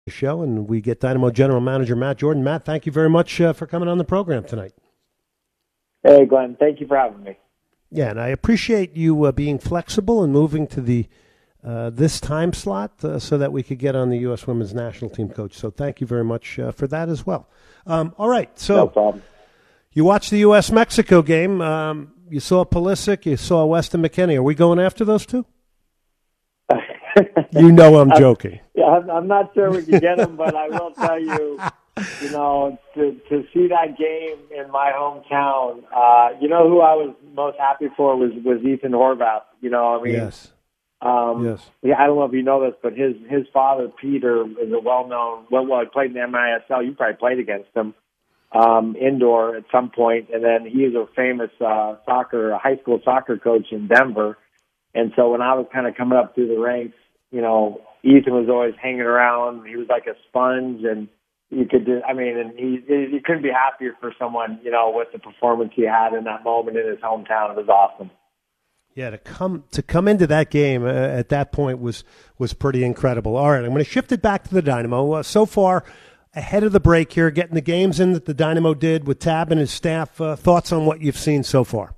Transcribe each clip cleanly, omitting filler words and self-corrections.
show, and we get Dynamo General Manager Matt Jordan. Matt, thank you very much for coming on the program tonight. Hey, Glenn. Thank you for having me. Yeah, and I appreciate you being flexible and moving to the this time slot so that we could get on the U.S. Women's National Team coach. So thank you very much for that as well. All right, so no problem. You watched the U.S.-Mexico game. You saw Pulisic. You saw Weston McKennie. Are we going after those two? You know I'm joking. Yeah, I'm not sure we can get them, but I will tell you, to see that game in my hometown, who I was most happy for was Ethan Horvath. Yes. Yes. Yeah, I don't know if you know this, but his father, Peter, is a well-known, he played in the MISL. You probably played against him indoor at some point, and then he is a famous high school soccer coach in Denver. And so when I was kind of coming up through the ranks, Ethan was always hanging around. He was like a sponge, and you could you couldn't be happier for someone, with the performance he had in that moment in his hometown. It was awesome. Yeah, to come into that game at that point was pretty incredible. All right, I'm going to shift it back to the Dynamo. So far, ahead of the break here, getting the games in that the Dynamo did with Tab and his staff, thoughts on what you've seen so far?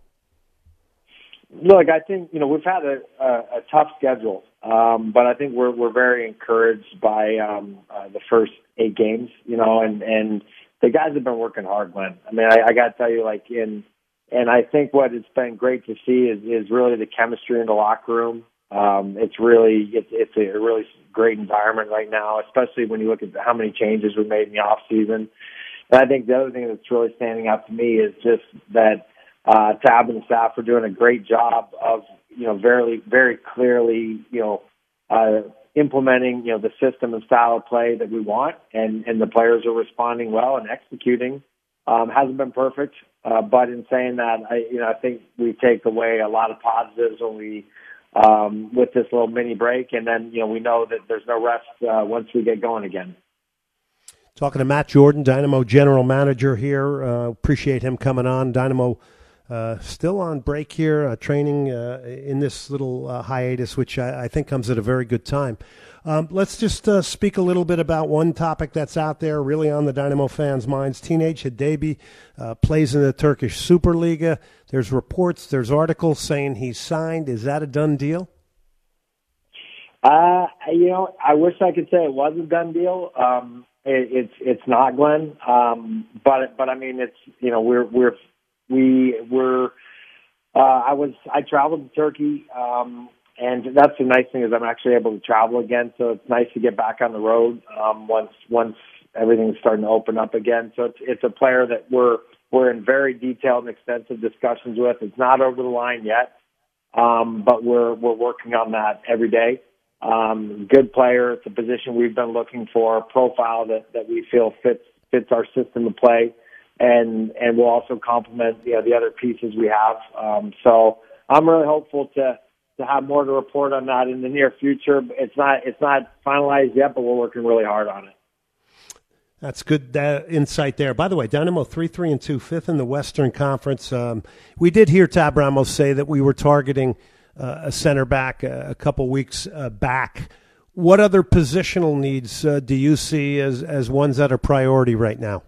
Look, I think, we've had a tough schedule, but I think we're very encouraged by the first 8 games, and the guys have been working hard, Glenn. I mean, I got to tell you, and I think what it's been great to see is really the chemistry in the locker room. It's a really great environment right now, especially when you look at how many changes we made in the off season. And I think the other thing that's really standing out to me is just that Tab and the staff are doing a great job of, very, very clearly, implementing, the system and style of play that we want, and the players are responding well and executing. Hasn't been perfect, but in saying that, I think we take away a lot of positives when we with this little mini break, and then we know that there's no rest once we get going again. Talking to Matt Jordan, Dynamo General Manager here. Appreciate him coming on. Dynamo still on break here, training in this little hiatus, which I think comes at a very good time. Let's just speak a little bit about one topic that's out there really on the Dynamo fans' minds. Teenage Hadebe plays in the Turkish Superliga. There's reports, there's articles saying he's signed. Is that a done deal? I wish I could say it was a done deal. It's not, Glenn. But I mean, it's I traveled to Turkey. And that's the nice thing is I'm actually able to travel again, so it's nice to get back on the road once everything's starting to open up again. So it's a player that we're in very detailed and extensive discussions with. It's not over the line yet, but we're working on that every day. Good player. It's a position we've been looking for, a profile that we feel fits our system of play, and will also complement the other pieces we have. So I'm really hopeful to have more to report on that in the near future. It's not finalized yet, but we're working really hard on it. That's good insight there. By the way, Dynamo 3-3-2, fifth in the Western Conference. We did hear Tab Ramos say that we were targeting a center back a couple weeks back. What other positional needs do you see as ones that are priority right now?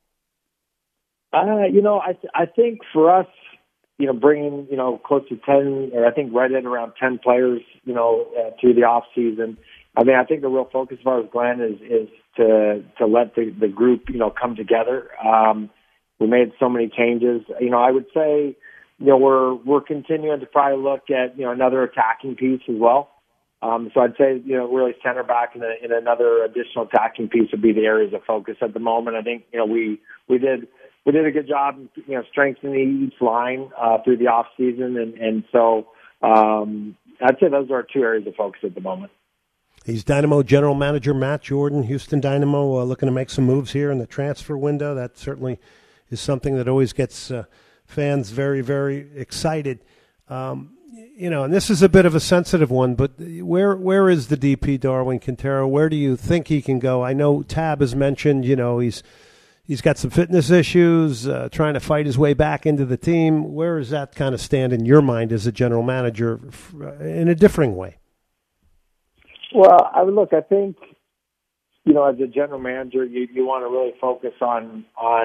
I think for us, bringing, close to 10, or I think right at around 10 players, through the off season. I mean, I think the real focus of ours, Glenn, is to let the group, come together. We made so many changes. I would say, we're continuing to probably look at, another attacking piece as well. So I'd say, really center back and another additional attacking piece would be the areas of focus at the moment. I think, we did a good job, strengthening each line through the off season, and so I'd say those are our 2 areas of focus at the moment. He's Dynamo General Manager Matt Jordan, Houston Dynamo, looking to make some moves here in the transfer window. That certainly is something that always gets fans very, very excited. And this is a bit of a sensitive one, but where is the DP, Darwin Quintero? Where do you think he can go? I know Tab has mentioned, he's got some fitness issues, trying to fight his way back into the team. Where does that kind of stand in your mind as a general manager in a differing way? Well, I think, as a general manager, you want to really focus on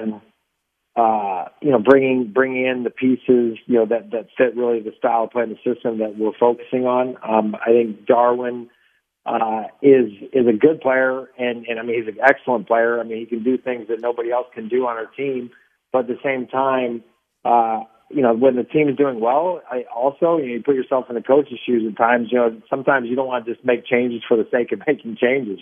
bringing in the pieces, that fit really the style of play and the system that we're focusing on. I think Darwin is a good player, and I mean, he's an excellent player. I mean, he can do things that nobody else can do on our team. But at the same time, when the team is doing well, you put yourself in the coach's shoes at times. Sometimes you don't want to just make changes for the sake of making changes.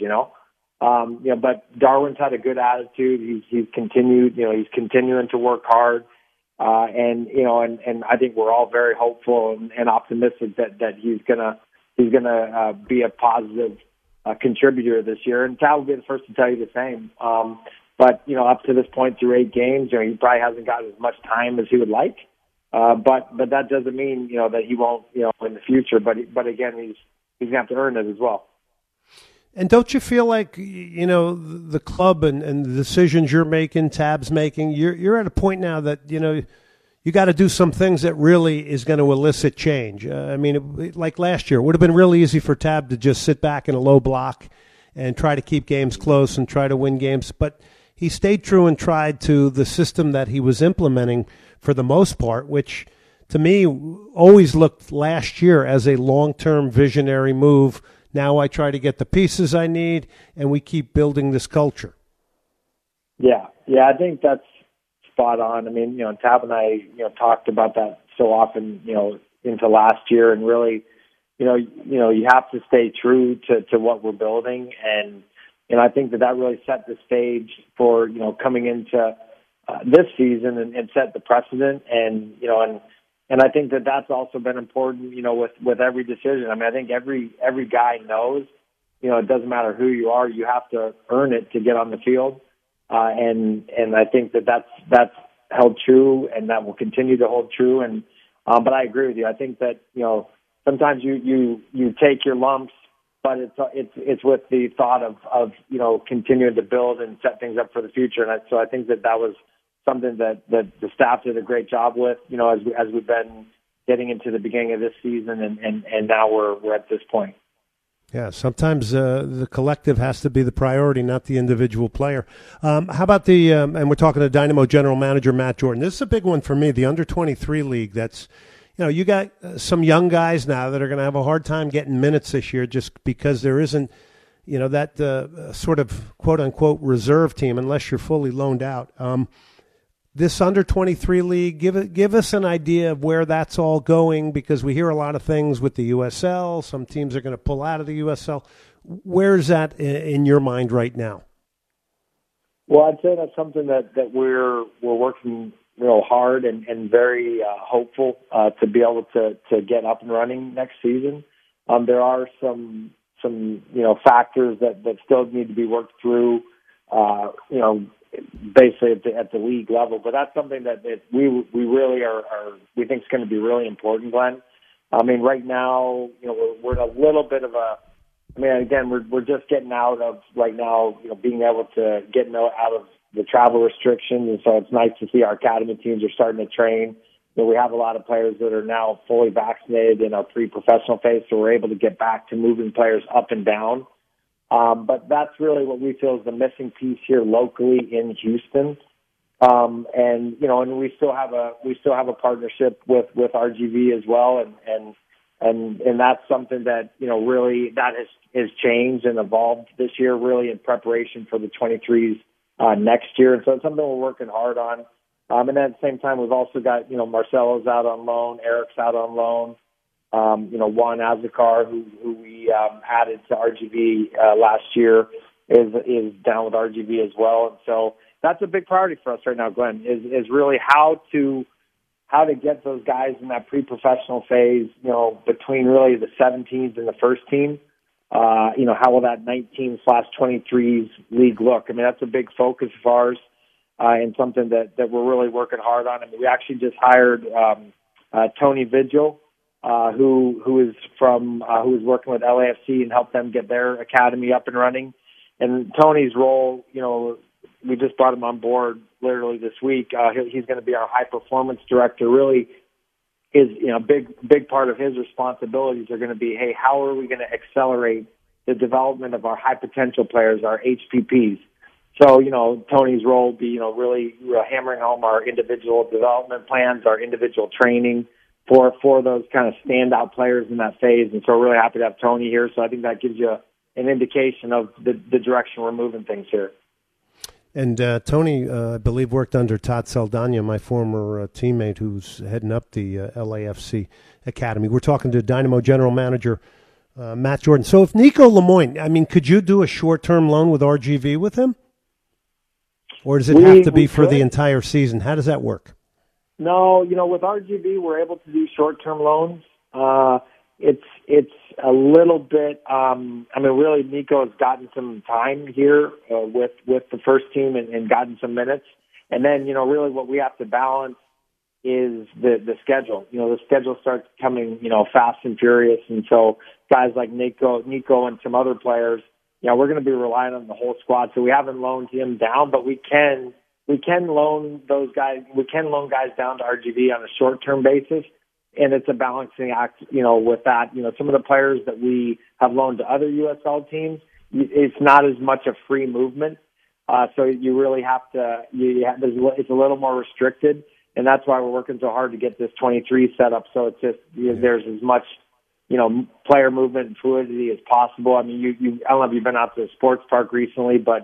But Darwin's had a good attitude. He's continued. He's continuing to work hard, and I think we're all very hopeful and optimistic that he's gonna be a positive contributor this year. And Tal will be the first to tell you the same. But up to this point through 8 games, he probably hasn't got as much time as he would like. But that doesn't mean that he won't in the future. But again, he's gonna have to earn it as well. And don't you feel like, the club and the decisions you're making, Tab's making, you're at a point now that, you got to do some things that really is going to elicit change. Like last year, it would have been really easy for Tab to just sit back in a low block and try to keep games close and try to win games. But he stayed true and tried to the system that he was implementing for the most part, which to me always looked last year as a long-term visionary move. Now I try to get the pieces I need, and we keep building this culture. Yeah, I think that's spot on. I mean, Tab and I, talked about that so often, into last year, and really, you have to stay true to what we're building, and I think that really set the stage for coming into this season and set the precedent, and I think that that's also been important, with every decision. I mean, I think every guy knows, it doesn't matter who you are, you have to earn it to get on the field. And I think that that's held true, and that will continue to hold true. And but I agree with you. I think that sometimes you take your lumps, but it's with the thought of continuing to build and set things up for the future. And so I think that was something that the staff did a great job with, as we've been getting into the beginning of this season, and now we're at this point. Yeah, sometimes the collective has to be the priority, not the individual player. How about and we're talking to Dynamo General Manager Matt Jordan. This is a big one for me, the Under-23 League. That's, you got some young guys now that are going to have a hard time getting minutes this year just because there isn't, that sort of quote-unquote reserve team unless you're fully loaned out. This Under-23 League, give us an idea of where that's all going, because we hear a lot of things with the USL. Some teams are going to pull out of the USL. Where's that in your mind right now? Well, I'd say that's something that we're working real hard and very hopeful to be able to get up and running next season. There are some factors that still need to be worked through, basically at the league level, but that's something that we really we think is going to be really important, Glenn. I mean, right now, we're in a little bit of again, we're just getting out of right now, being able to get out of the travel restrictions, and so it's nice to see our academy teams are starting to train. We have a lot of players that are now fully vaccinated in our pre-professional phase, so we're able to get back to moving players up and down. But that's really what we feel is the missing piece here locally in Houston. And we still have a partnership with RGV as well. And that's something that, really that has changed and evolved this year, really in preparation for the 23s, next year. And so it's something we're working hard on. And at the same time, we've also got, Marcelo's out on loan, Eric's out on loan. Juan Azakar, who we added to RGV last year, is down with RGV as well. And so that's a big priority for us right now, Glenn, is really how to get those guys in that pre-professional phase, between really the 17s and the first team. How will that 19/23s league look? I mean, that's a big focus of ours, and something that we're really working hard on. I mean, we actually just hired Tony Vigil, who is working with LAFC and helped them get their academy up and running. And Tony's role, we just brought him on board literally this week. He's going to be our high performance director. Really, is big part of his responsibilities are going to be, hey, how are we going to accelerate the development of our high potential players, our HPPs. So, Tony's role will be, really hammering home our individual development plans, our individual training for those kind of standout players in that phase. And so we're really happy to have Tony here. So I think that gives you an indication of the direction we're moving things here. And Tony, I believe, worked under Todd Saldana, my former teammate who's heading up the LAFC Academy. We're talking to Dynamo General Manager Matt Jordan. So if Nico Lemoine, could you do a short-term loan with RGV with him? Or does it have to be for the entire season? How does that work? No, with RGV, we're able to do short-term loans. It's a little bit. Really, Nico has gotten some time here with the first team and gotten some minutes. And then, really, what we have to balance is the schedule. The schedule starts coming, fast and furious, and so guys like Nico, and some other players. We're going to be relying on the whole squad. So we haven't loaned him down, but we can loan those guys. We can loan guys down to RGV on a short-term basis, and it's a balancing act, with that. Some of the players that we have loaned to other USL teams, it's not as much a free movement. So you really have to, it's a little more restricted, and that's why we're working so hard to get this 23 set up. So it's just, there's as much, player movement and fluidity as possible. I don't know if you've been out to the sports park recently, but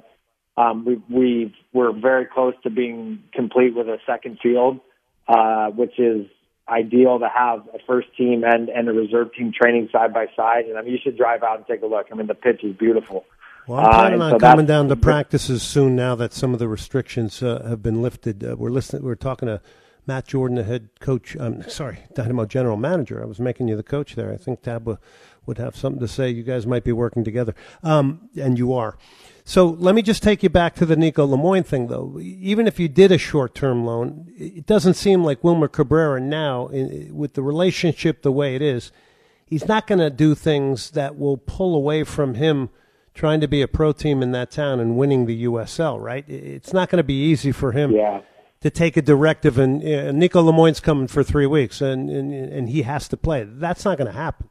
we're very close to being complete with a second field, which is ideal to have a first team and a reserve team training side by side. And you should drive out and take a look. The pitch is beautiful. Well, I'm planning on coming down to practices soon now that some of the restrictions have been lifted. We're talking to Matt Jordan, the head coach. Dynamo General Manager. I was making you the coach there. I think Tab would have something to say. You guys might be working together, and you are. So let me just take you back to the Nico Lemoine thing, though. Even if you did a short-term loan, it doesn't seem like Wilmer Cabrera now, with the relationship the way it is, he's not going to do things that will pull away from him trying to be a pro team in that town and winning the USL, right? It's not going to be easy for him to take a directive, and Nico Lemoine's coming for 3 weeks, and he has to play. That's not going to happen.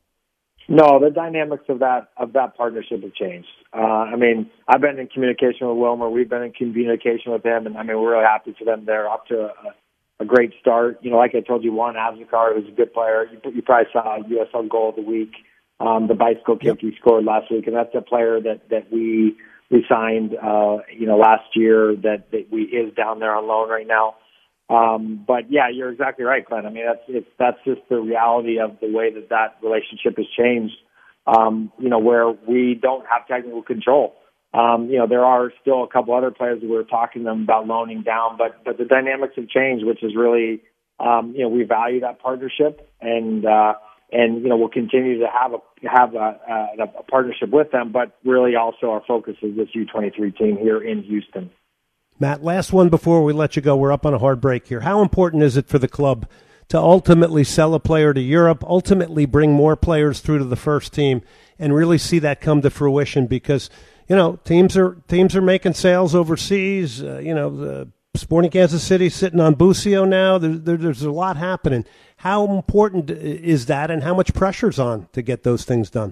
No, the dynamics of that partnership have changed. I've been in communication with Wilmer. We've been in communication with him, and we're really happy for them. They're up to a great start. Like I told you, Juan Azúcar was a good player. You probably saw a USL goal of the week, the bicycle kick he scored last week, and that's a player that we signed, last year that is down there on loan right now. But yeah, you're exactly right, Glenn. That's just the reality of the way that relationship has changed. Where we don't have technical control. There are still a couple other players that we're talking to them about loaning down, but the dynamics have changed, which is really, we value that partnership, and we'll continue to have a partnership with them. But really, also our focus is this U23 team here in Houston. Matt, last one before we let you go. We're up on a hard break here. How important is it for the club to ultimately sell a player to Europe, ultimately bring more players through to the first team, and really see that come to fruition? Because, teams are making sales overseas. The Sporting Kansas City sitting on Busio now. There's a lot happening. How important is that, and how much pressure's on to get those things done?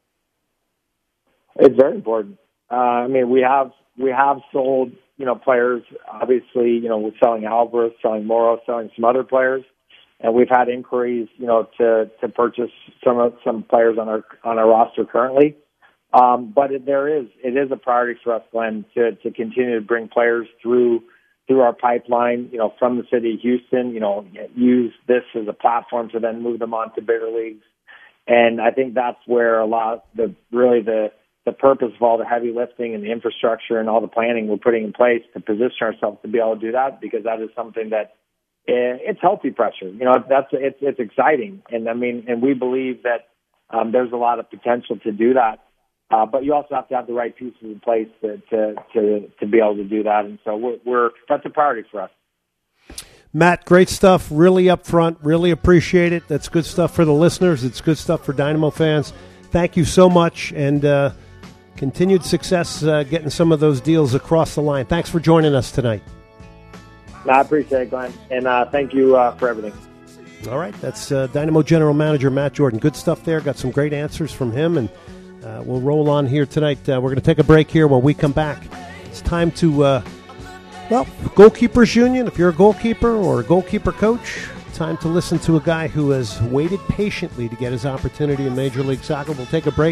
It's very important. We have sold, players, obviously, we're selling Alvarez, selling Moro, selling some other players. And we've had inquiries, to purchase some players on our roster currently. But it is a priority for us, Glenn, to continue to bring players through our pipeline, from the city of Houston, use this as a platform to then move them on to bigger leagues. And I think that's where a lot of the purpose of all the heavy lifting and the infrastructure and all the planning we're putting in place to position ourselves to be able to do that, because that is something that it's healthy pressure. It's exciting. And we believe that there's a lot of potential to do that. But you also have to have the right pieces in place to be able to do that. And so that's a priority for us. Matt, great stuff. Really upfront. Really appreciate it. That's good stuff for the listeners. It's good stuff for Dynamo fans. Thank you so much, and continued success getting some of those deals across the line. Thanks for joining us tonight. I appreciate it, Glenn, and thank you for everything. All right, that's Dynamo General Manager Matt Jordan. Good stuff there. Got some great answers from him, and We'll roll on here tonight. We're going to take a break here. When we come back, it's time to, Goalkeepers Union, if you're a goalkeeper or a goalkeeper coach, time to listen to a guy who has waited patiently to get his opportunity in Major League Soccer. We'll take a break.